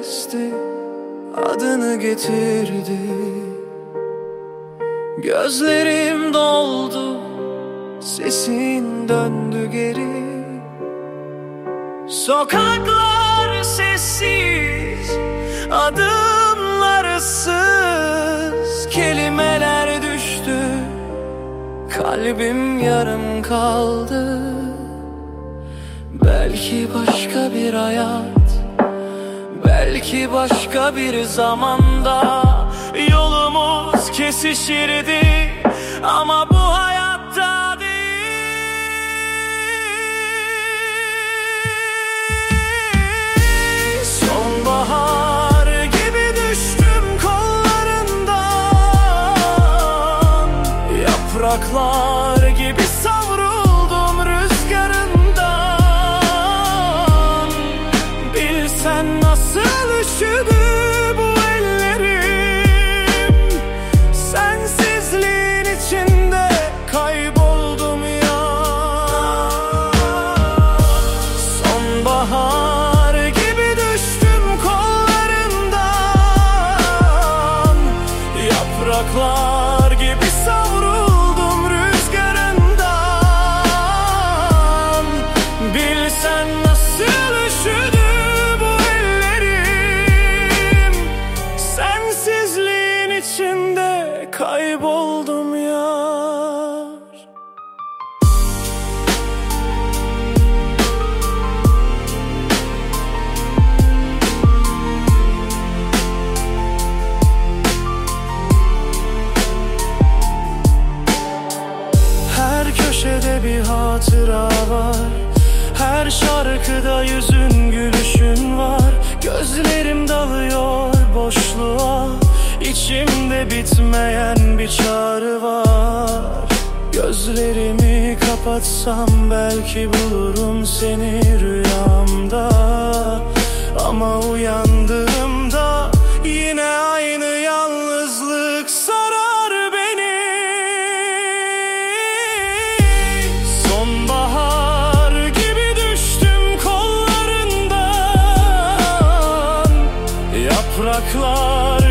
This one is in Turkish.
esti, adını getirdi. Gözlerim doldu, sesin döndü geri. Sokaklar sessiz, adımlar ıssız, kelimeler düştü, kalbim yarım kaldı. Belki başka bir hayat, belki başka bir zamanda yolumuz kesişirdi, ama bu hayatta değil. Sonbahar gibi düştüm kollarından, yapraklar gibi savruldum rüzgarından. Bilsen nasıl üşüdü bu ellerim, sensizliğin içinde kayboldum ya. Sonbahar gibi düştüm kollarından, yapraklar gibi savruldum rüzgarından. Bilsen nasıl üşüdü bu ellerim, sensizliğin içinde kayboldum yar. Her köşede bir hatıra var, her şarkıda yüzün gülüşün var. Gözlerim dalıyor boşluğa, içimde bitmeyen bir çağrı var. Gözlerimi kapatsam belki bulurum seni rüyamda, ama uyandığımda yine aynı yalnızlık sarar beni. Sonbahar gibi düştüm kollarından, yapraklar